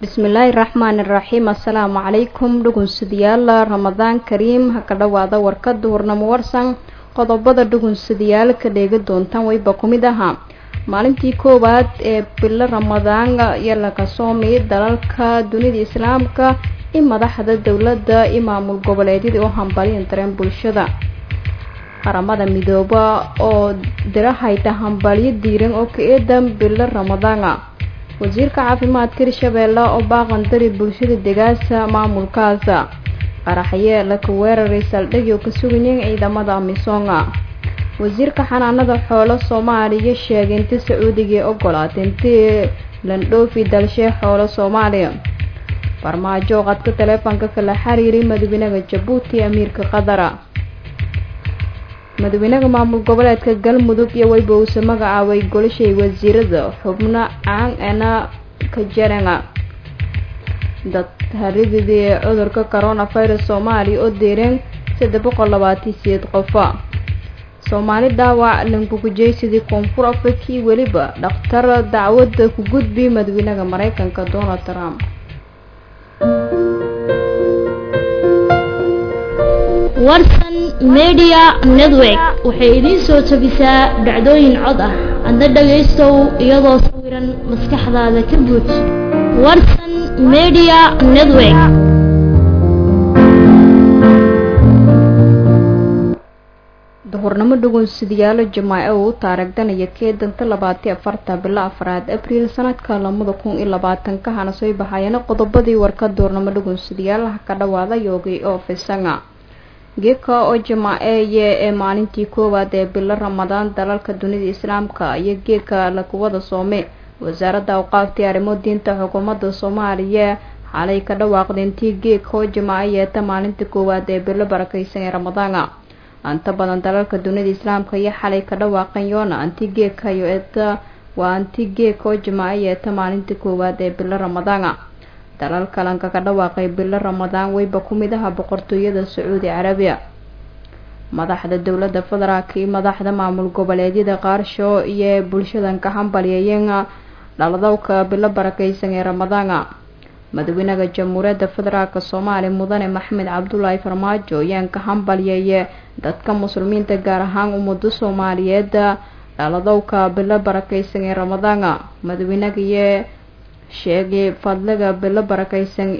Bismillahirrahmanirrahim. Assalamualaikum dhugunsidayaal Ramadaan Kariim ha ka dhawaada warkada warnamo warsan qodobada dhugunsidayaal ka dheega doontaan wayba kumid aha maalintii koowaad ee bil Ramadaan iyo laga soomay dalalka dunida islaamka in madaxda dawladda imaamul goboleedyada oo hambaliyeen tareen bulshada qaramada midooba oo dirahayta hambaliyo diiran oo ka eedan bil Ramadaan wasiirka caafimaadka Hirshabeelle oo baaqan dari bulshada deegaanka maamulkaasa qaraxye la ka weeraray saldhigyo ka sugan ciidamada Amisoonga wasiirka xanaanada xoolo Soomaaliya sheegay in Sacuudiga ogolaatay intii landhoofi dalshay xoolo Soomaaliya farmaajo qadka teleefanka kala xiriiray madaxweynaha Djibouti amiirka Qatar madaxweynaha maamul goboleedka Galmudug iyo wayba uu magacaabay golashay wasiirada xubno aan ana ka jarana dad haridii cudurka coronavirus Soomaaliya oo deereen 328 qof Soomaali dhaawac lanku gujeysidii koonfur Afrika waliba dhakhtar dacwada ku gudbi madaxweynaha Mareykanka Donald Trump warsan media network waxay idin soo tabisaa dhacdooyin cod ah adna dhageystow iyadoo sawiran maskaxdaada ka buux warsan media network duhurnimo dhugunsidayaal Jimaaco oo taariikhdanaya keedanta 24 bil Abriil sanadka 2020 ka hana soo baxayna qodobadii warka duhurnimo dhugunsidayaal ka dhawaada yoogay oo fisanga geeka oo Jimaaco ee maalintii koowaad ee bil Ramadaan dalalka dunida islaamka iyo geeka la kuwada soomay wasaaradda awqaafta arrimo diinta xukuumadda Soomaaliya xalay ka dhawaaqday intii geeka oo Jimaaco ee maalintii koowaad ee bil barakeysan ee Ramadaan anta badan dalalka dunida islaamka iyo xalay ka dhawaaqan yoona anti geeka iyo waa anti geeka oo Jimaaco ee maalintii koowaad ee bil Ramadaan dalal kalanka ka dhawaaqay bil Ramadaan wayba kumid ah boqortooyada Sacuudi Carabiya madaxda dawladda federaalka iyo madaxda maamul goboleedyada qaarsho iyo bulshadan ka hambalyeeyeen dhaladowka bil barakeysan ee Ramadaan madaxweynaha jamhuuriyadda federaalka Soomaaliya mudane Maxamed Cabdullaahi Farmaajo ayaan ka hambalyeeyay dadka muslimiinta gaar ahaan ummadda Soomaaliyeed dhaladowka bil barakeysan ee Ramadaan madaxweynaha sheegay fadliga bil barakeysan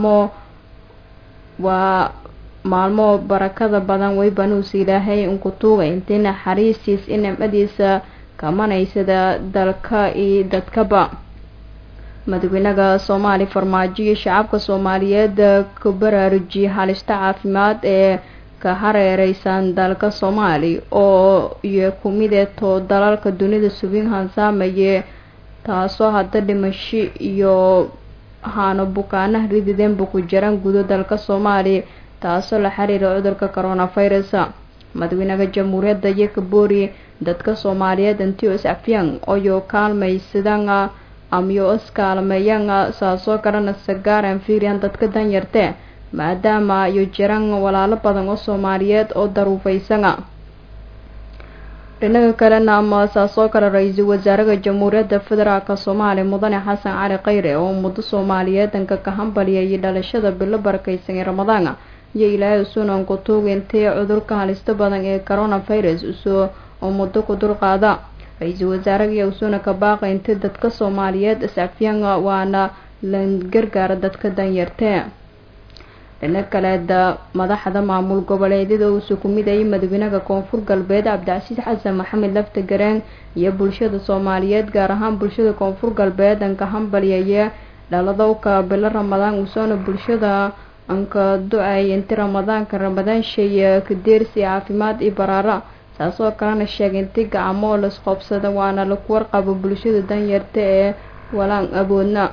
maalmo barakada badan way banuus Ilaahay ku tuugay intina xariisiis nimadiisa kamanaysada dalka iyo dadkaba madaxweynaha Soomaaliya Farmaajo iyo shacabka Soomaaliyeed ku baraarujiyay halista caafimaad ee ka hareeraysan dalka Soomaaliya oo iyo kumideeto dalalka dunida subin hansaamaye taasoo hadda dhimasho iyo haano bukaanaha ridideen ku jiraan gudo dalka Soomaaliya taasoo la xiriira cudurka coronavirus madaxweynaha jamhuuriyadda iyo kaboori dadka Soomaaliyeed intii is afyaan oo kaalmaysadaan amyo iskaalmeeyaan saasoo karana sagaaran fiiriyaan dadka danyarta maadaama ay jiraan walaalo badan oo Soomaaliyeed oo daruufaysan dhinaca kalena saasoo kala ra'iisul wasaaraha jamhuuriyadda federaalka Soomaaliya mudane Xasan Cali Khayre oo muddo Soomaaliyeed ka hambalyeeyay dhalashada bil barakeysan ee Ramadaan iyo Ilaahay sunan ku tuugintay cudurka halista badan ee coronavirus oo muddo ku dulqaada ra'iisul wasaaraha iyo sunan ka baaqay inta dadka Soomaaliyeed isafyaan waana la gargaar dadka danyarta dhinaca kale madaxda maamul goboleedyada oo ku mid ah madaxweynaha koonfur galbeed Cabdicasiis Xasan Maxamed Laftagareen iyo bulshada Soomaaliyeed gaar ahaan bulshada koonfur galbeed ka hambalyeeyay dhaladowka bil Ramadaan usoo bulshada anka ducay inta Ramadaan shay ka deersi caafimaad iyo baraara saasoo kalena sheegay inta gacmo la isqoobsada waana la ku warqabo bulshada danyarta ee walaan aboodna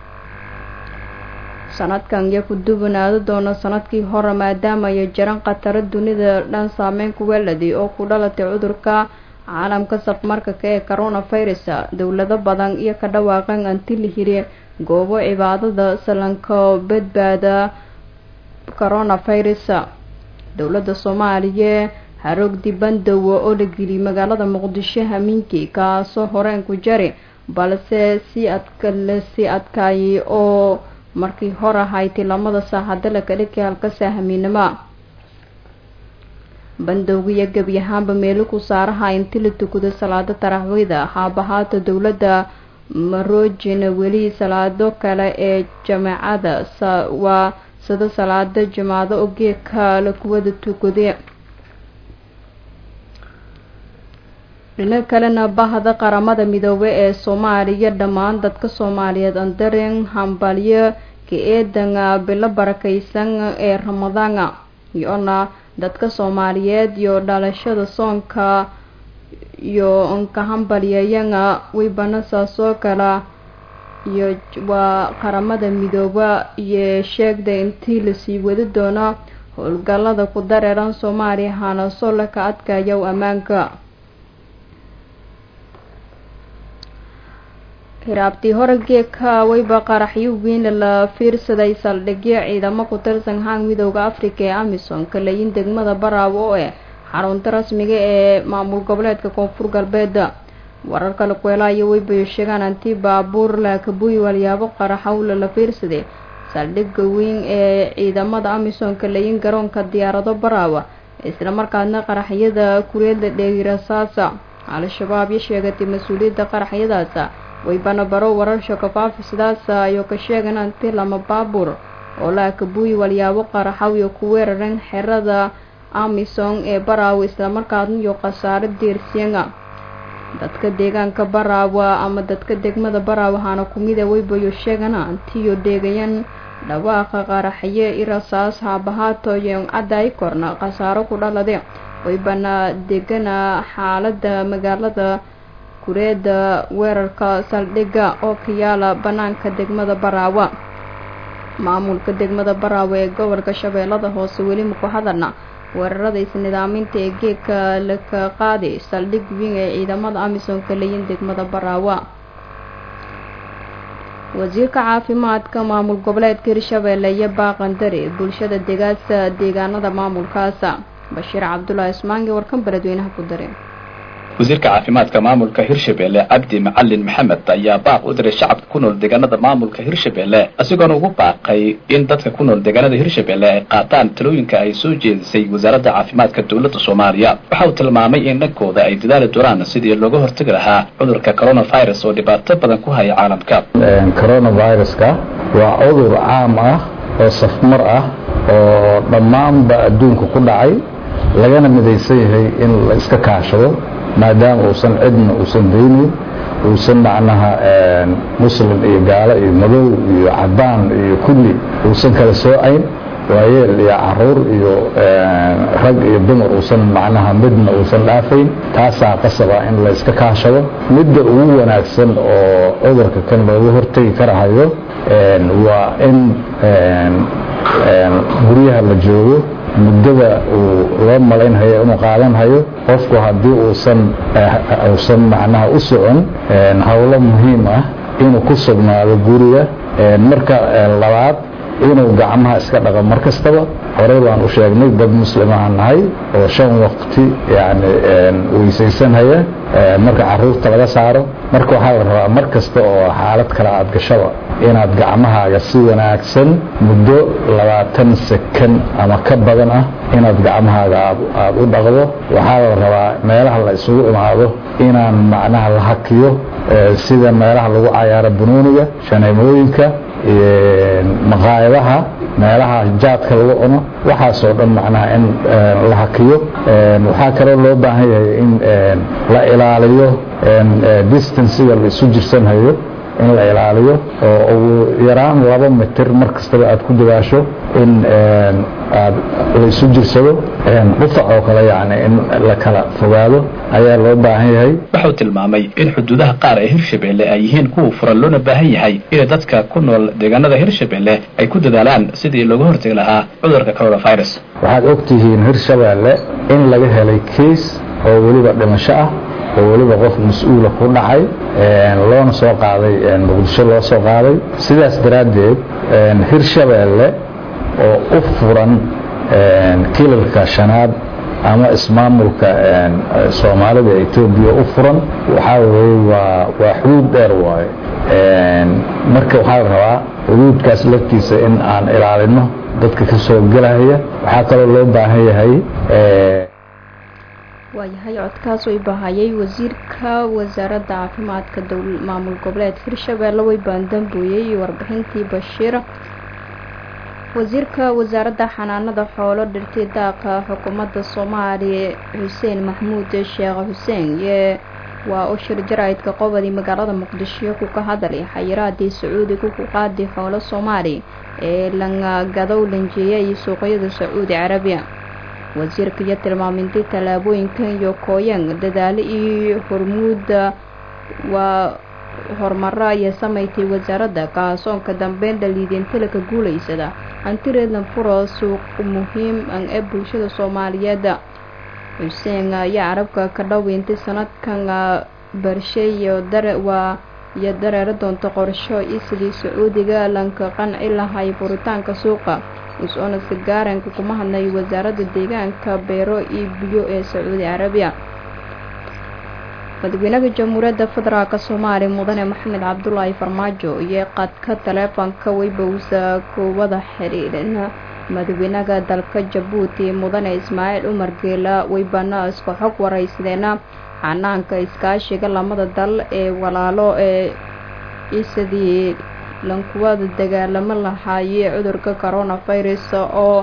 sanadkan iyo ku dubanaado doona sanadkii hore maadaama ay jiraan qatar dunida dhan saameyn ku weeladay oo ku dhalatay cudurka caalamka safmarka ee coronavirus dawlado badan iyo ka dhawaaqan anti la hire goobo cibaadada salanka badbaada coronavirus dawladda Soomaaliya harog dibandawo oo la geli magaalada Muqdisho hamiinkii kaasoo horeen ku jari balse si adkaayay oo markii hore ahayd lamada saacada la kala halka sahminimo bandowgiya gabi ahaanba meelo ku saaraha intii la tukado salaada taraawida haabahaata dowladda maroojina weli salaado kale ee jamaacada waa sida salaada jamaacada oo geedka la kuwada tukade dhinaca kalena bahda qaramada midoobay ee Soomaaliya dhammaan dadka Soomaaliyeed aan dareen hambalyo ka eedanga bilo barakaysan ee Ramadaanka iyona dadka Soomaaliyeed iyo dhalashada soonka iyo anka hambalyayanga way banasaaso kala iyo waa qaramada midooba iyo sheegday intii la sii wadi doono howlgallada ku dareeran Soomaaliya hana soo la ka adkayo amaanka hiraabtii horegeeka wayba qaraxyo weyn la fiirsaday saldhigyo ciidamo ku tirsan hang midowga Afrika ee AMISOM kaleeyin degmada Baraawo ee xarunta rasmiga ee maamul goboleedka Koonfur Galbeed wararka la kuweylayo wayba sheegaan antii baabuur la kabuy walyaabo qaraxo la fiirsaday saldhigga weyn ee ciidamada AMISOM kaleeyin garoonka diyaarado Baraawo isla markaasna qaraxyada kureeda dheerasaasa al-shabaab iyo sheegatay mas'uuliyadda qaraxyadaas waybana baro warar shaqafaaf sidaas ayo ka sheegan antii lama baabuur oo la kabuy walyaabo qaraxo iyo ku weeraran xerada AMISOM ee Baraawo isla markaasna iyo qasaare diirsiga dadka deegaanka Baraawo ama dadka degmada Baraawo hana kumida waybayo sheegan antiyo deegayan dhawaaqa qaraxye irasaas haabahaato iyo caday korna qasaaro ku dhalade waybana degana xaaladda magaalada kureeda weerarka saldhigga oo ka yaala banaanka degmada Baraawo maamulka degmada Baraawo ee gobolka Shabeellada Hoose weli ma ku hadalna weerarada isnidaaminta ee geedka la ka qaaday saldhig weyn ee ciidamada AMISOM kaleeyin degmada Baraawo wasiirka caafimaadka maamul goboleedka Hirshabeelle iyo baaqandari bulshada deegaanada maamulkaas Bashiir Cabdullaahi Ismaangi warkan baladweynaha ku daray wasiirka caafimaadka maamulka Hirshabeelle Abdi Macallin Maxamed ayaa baaq u diray shacabka ku nool deegaanada maamulka Hirshabeelle asigoona ugu baaqay in dadka ku nool deegaanada Hirshabeelle ay qaataan talooyinka ay soo jeedisay wasaaradda caafimaadka dawladda Soomaaliya waxa uu tilmaamay in dhankooda ay dadaali doonaan sidii looga hortagi lahaa cudurka coronavirus oo dhibaato badan ku haya caalamka coronavirus-ka waa cudur caam ah oo safmar ah oo dhammaanba adduunka ku dhacay lagana midaysan yahay in la iska kaashado maadaama uusan cidna uusan daynin uusan macnaha muslim iyo gaalo iyo madow iyo cadaan iyo kulli uusan kala soocayn waayeel iyo caruur iyo rag iyo dumar uusan macnaha midna uusan dhaafayn taasaa qasaba in la iska kaashado midda ugu wanaagsan oo cudurka kan looga hortagi karahayo waa in guryaha la joogo muddada uu loo malaynhayo inuu qaadanhayo qofku haddii uusan macnaha u socon howlo muhiim ah inuu ku sugnaado guriga marka labaad inuu gacmaha iska dhaqo mar kastaba horey baan u sheegnay dad muslimaha nahay oo 5 waqti yani weysaysanhaya marka caruurta laga saaro marka waxaa la rabaa mar kasta oo xaalad kale aad gashaba inaad gacmahaaga si wanaagsan muddo 20 sekan ama ka badan ah inaad gacmahaaga aad u dhaqdo waxaa la rabaa meelaha la isugu imaado inaan macnaha la hakiyo sida meelaha lagu cayaaro banooniga shaneemooyinka maqaayadaha meelaha jaadka lagu cuno waxaasoo dhan macnaha in la hakiyo waxaa kaloo loo baahan yahay in la ilaaliyo distancega la isu jirsanhayo in la ilaaliyo oo ugu yaraan 2 mitir mar kastaba aad ku dabaasho in aad la isu jirsado qufac oo kale yani in la kala fogaado ayaa loo baahan yahay wuxuu tilmaamay in xuduudaha qaar ee Hirshabeelle ay yihiin kuwa furan loona baahan yahay in dadka ku nool deegaanada Hirshabeelle ay ku dadaalaan sidii looga hortagi lahaa cudurka coronavirus waxaad ogtihiin Hirshabeelle in laga helay case oo waliba dhimasho ah oo waliba qof mas'uul ku dhacay loona soo qaaday Muqdisho loo soo qaaday sidaas daraadeed Hirshabeelle oo u furan kilalka shanaad ama ismaamulka Soomaalida ee Itoobiya u furan waxa weeye waa xuduud dheer waaye marka waxa la rabaa xuduudkaas laftiisa in aan ilaalino dadka ka soo galaya waxa kale loo baahan yahay waayahay codkaas way baahayay wasiirka wasaaradda caafimaadka maamul goboleed Hirshabelle way baandambuuyay warbixintii Bashiir wasiirka wasaaradda xanaanada xoolo dhirta daaqa xukuumadda Soomaaliya Xuseen Maxmuud Sheekh Xuseen waa u shir jaraa'idka qobadi magaalada Muqdisho ku ka hadlay xayiraadii Sacuudiga ku qaaday xoolo Soomaali ee laga gadow lanjeeyay suuqyada Sacuudi Carabiya wasiirka iyo tilmaamintii talaabooyinkan iyo kooyan dadaal iyo hormuud waa horumar ay sameeytay wasaaradda kaasoonka dambeyn dhaliidinta la guuleysada antireedna furo suuq muhiim ee bulshada Soomaaliyeed Xuseen ayaa carabka ka dhaweeyay sanadkan barshay iyo dareero doonto qorsho isli Sacuudiga lanka qanci lahay furitaanka suuqa isona sigaaranka kuma hadlay wasaaradda deegaanka beero iyo biyo ee Sacuudi Carabiya madaxweynaha Jamhuuriyadda Federaalka Soomaaliya Mudane Maxamed Cabdullaahi Farmaajo iyo qadka taleefanka waybowsa ku wada xiriirina madaxweynaha dalka Jabuuti Mudane Ismaaciil Umar Geela waybana isku xog waraysideena xanaanka iskaashiga lamada dal ee walaalo ee isidii lankuwada dagaalamo lahaayay cudurka coronavirus oo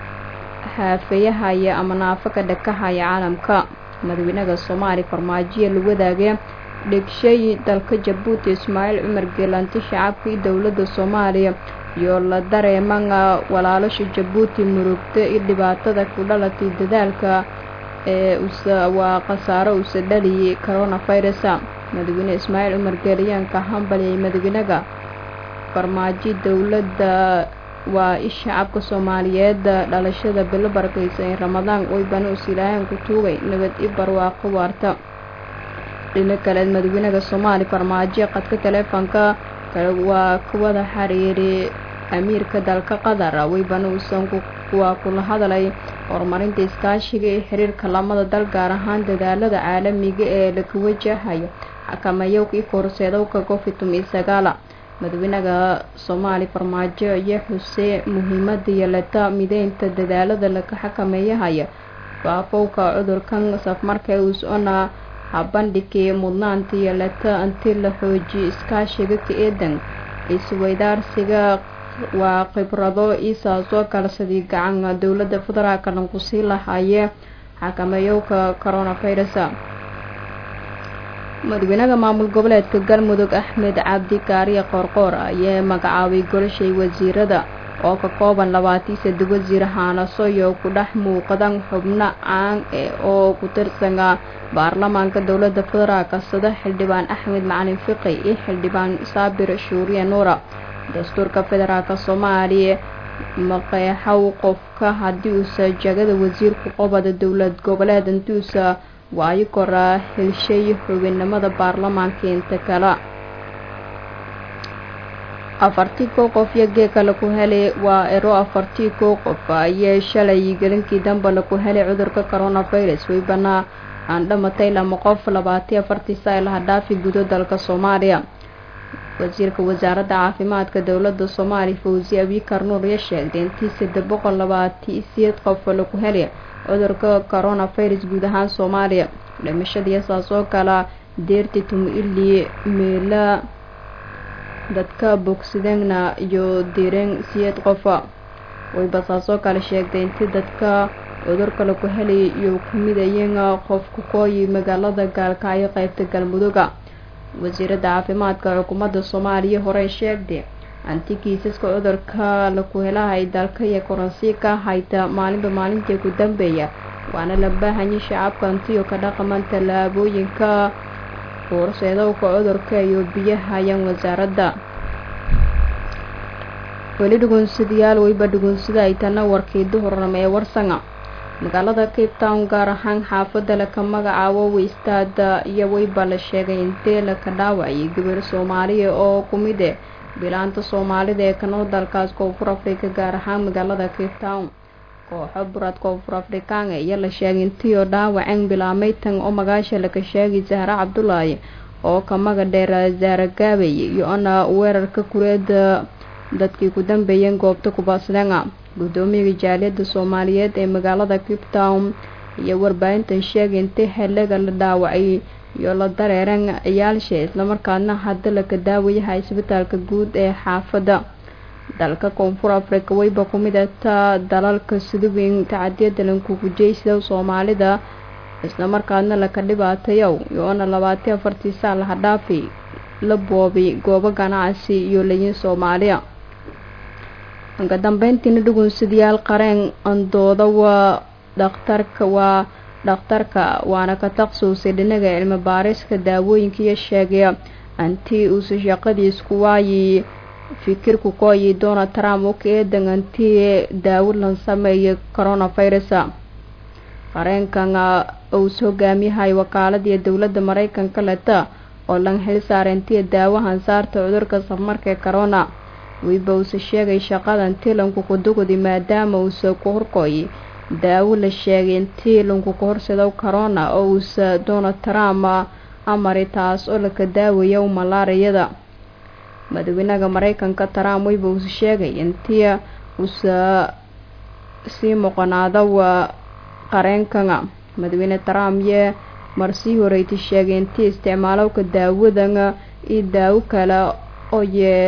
haafayahaya ama naafaka dhakahaya caalamka madaxweynaha Soomaaliya Farmaajo la wadaagay dhigshay dalka Jabuuti Ismaaciil Umar Geela shacabka dawladda Soomaaliya iyo la dareemanga walaalasha Jabuuti murugta iyo dhibaatada ku dhalatay dadaalka ee waa qasaaro u sadaliyay coronavirus madaxweyne Ismaaciil Umar Geela ka hambaliyay madaxweynaha Farmaajo dawladda waa shacabka Soomaaliyeed dhalashada bil barakaysan Ramadaan oo banu Ilaahay ku tuugay nabad iyo barwaaqo waarta dhinaca kale madaxweynaha Soomaaliya Farmaajo qadka taleefanka waa ku wada xiriiray amiirka dalka Qatar way banu waa kula hadalay horumarinta iskaashiga ee xiriirka lamada dal gaar ahaan dadaalada caalamiga ee la wajahayo xakameeyo iyo korseedowga COVID-19 madaxweynaha Soomaaliya Farmaajo iyo Xuseen muhiimadda yeelata mideynta dadaalada la xakameeyahay faafowga cudurkan safmarka uu soo habandhigay mudnaanta yeelata intii la xoojiyo iskaashiga ka eedan isweydaarsiga waa khibrado isoo kala sidii gacan dawladda federaalka ku sii lahaayay xakameeyowga coronavirus madaxweynaha maamul goboleedka Galmudug Axmed Cabdi Kaariye Qorqor ayaa magacaabay goloshay wasiirada oo ka kooban 23 wasiir haanasoyo ku dhex muuqdan xubno caan oo ku tirsan baarlamaanka dawladda federaalka sida xildhibaan Axmed Macalin Fiqi iyo xildhibaan Saabir Shuuriye Nuura dastuurka federaalka Soomaaliya maqeexaw qofka haddii uu jagada wasiirku qobada dawlad goboleed intuusa waayo koraa helshay xubinnimada baarlamaanka inta kala afartii qof yagee kala ku helay waa ero afartii qof ayay shalay galinkii dambe la ku helay cudurka coronavirus way banaa aan dhamatay lama qof 24 saac la dhaafi gudo dalka Soomaaliya wasiirka wasaaradda caafimaadka dawladda Soomaaliya Fawzi Abikar Nuur ayaa sheegay in 728 qof la ku helay cudurka coronavirus guud ahaan Soomaaliya dhimashadii saasoo kala deertitum ilii meela dadka bogsidana iyo diireen 7 qof way basaasoo kala sheegtay in dadka cudurka la ku helay iyo kumidayeen qof ku kooyi magaalada Gaalkacyo qaybta Galmudug wasiiradda caafimaadka xukuumadda Soomaaliya hore sheegtay anti kiisaska cudurka la ku helahay dalka iyo koronsi ka hayta maalintii ku dambeeya waana la baahan yahay shacabka intii ka dhaqaman talaabooyinka horseedowga cudurka iyo biyaha yan wasaaradda wali dhugunsidayaal wayba dhugunsida ay tana warkii duhurnimo ee warsanga magaalada Cape Town gaar ahaan xaafadda la ka magacaabo Westaada iyo wayba la sheegay intee la ka dhaawacay gabar Soomaaliya oo kumid bilaanta Soomaalida ee kanoo dalkaas Koonfur Afrika gaar ahaan magaalada Cape Town kooxo buraad koonfur afrikaan iyo la sheegay intii oo dhaawaceen bilaamay tan oo magaasha laga sheegay Zahra Cabdullaahi oo ka maga dheer Zahra Gaabay iyo ana weerarka kureeda dadkii ku dambeeyeen goobta ku baasdanga gudoomiyaha jaaliyadda Soomaaliyeed ee magaalada Cape Town iyo warbaahintan sheegay intii xilliga la dhaawacay iyo la dareeran ciyaalsha isla markaana hadda la ka daawayahay isbitaalka guud ee xaafadda dalka koonfur Afrika wayba ku mid ah dalalka sida weyn tacadiyada lanku gujeysada Soomaalida isla markaana la ka dhibaatayo iyo 24 saac la dhaafi la boobi goobo ganacsi iyo leeyin Soomaaliya anka dambeyntii dhugunsidayaal qareen andooda waa dhakhtarka waana ka takhasusay dhinaca cilmi baariska daawooyinka iyo sheegay antii uu shaqadiis ku waayay fikirku kooyi Donald Trump oo keedan antii daawo lan sameeyay coronavirus qareenkan uu hogaamiyahay wakaaladda dawladda Mareykanka leta oo lan xil saarantii daawahan saarta cudurka samarka corona wayba uu sheegay shaqadan tilanku ku dugudi maadaama uu soo horqooyay daawo la sheegay intii lanku ku horsado corona oo uu Donald Trump amari taas oo la ka daawayo malaariyada madaxweynaha Mareykanka Trump wayba uu sheegay intii uu si muqanaada waa qareenkana madaxweyne Trump ye marsi horeeyay sheegay intii isticmaalowga daawadan iyo daawo kale oo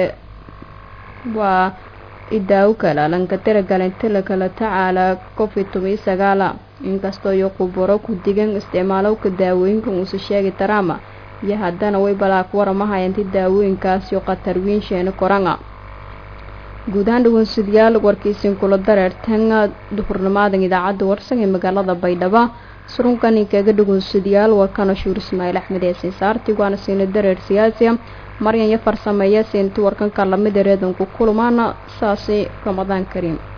waa idaaw kala lanka tiragalinta la kala tacaala COVID-19 inkastoo iyo khubaro ku digan isticmaalowga daawooyinka uu sheegay Trump iyo haddana way balaaq waramahay intii daawooyinkaas iyo qatar weyn sheena koranga guud ahaan dhugunsidayaal warkiisin kula dareertan duhurnimaadan idaacadda warsan ee magaalada Baydhabo surunkan kaga dhugunsidayaal waa kana Shuur Ismaaciil Axmed ee saartii waana siin dareer siyaasi Maryan ya farsameeya siintu warkan kala mid reedan ku kulmaana saasi Ramadaan Kariim